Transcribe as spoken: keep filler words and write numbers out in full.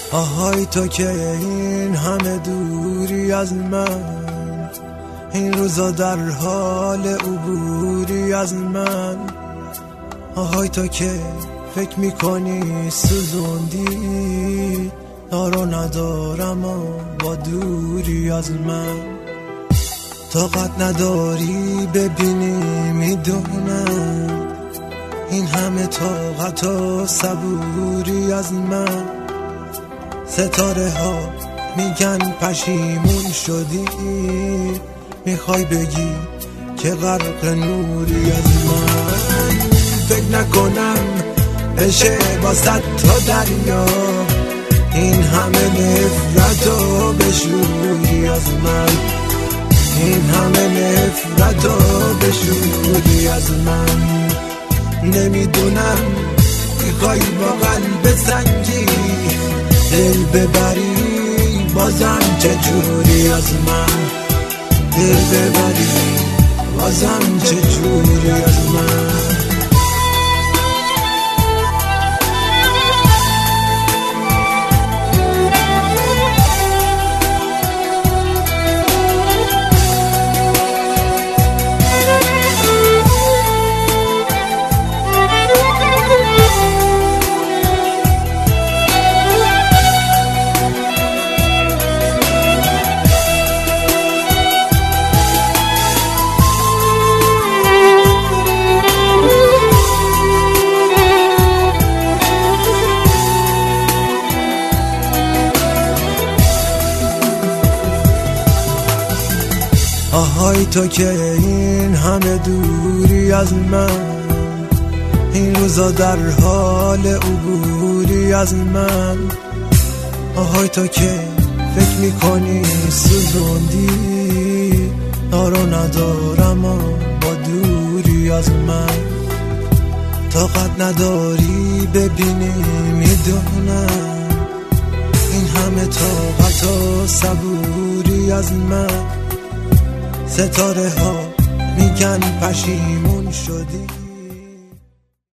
آهای تو که این همه دوری از من، این روزا در حال عبوری از من. آهای تو که فکر میکنی سوزوندی، دارو ندارم و با دوری از من. طاقت نداری ببینی میدونم، این همه طاقت و صبوری از من. ستاره ها میگن پشیمون شدی، میخوای بگی که غرق نوری از من. فکر نکنم بشه با صد تا دریا این همه نفرت و بشوری از من، این همه نفرت و بشوری از من. نمیدونم میخوای با قلب سنگی دل ببری بازم چجوری از من، دل ببری بازم چجوری از من. آهای تو که این همه دوری از من، این روزا در حال عبوری از من. آهای تو که فکر میکنی سوزوندی، دارو ندارم و با دوری از من. طاقت نداری ببینی میدونم، این همه طاقت و صبوری از من. ستاره ها میگن پشیمون شدی.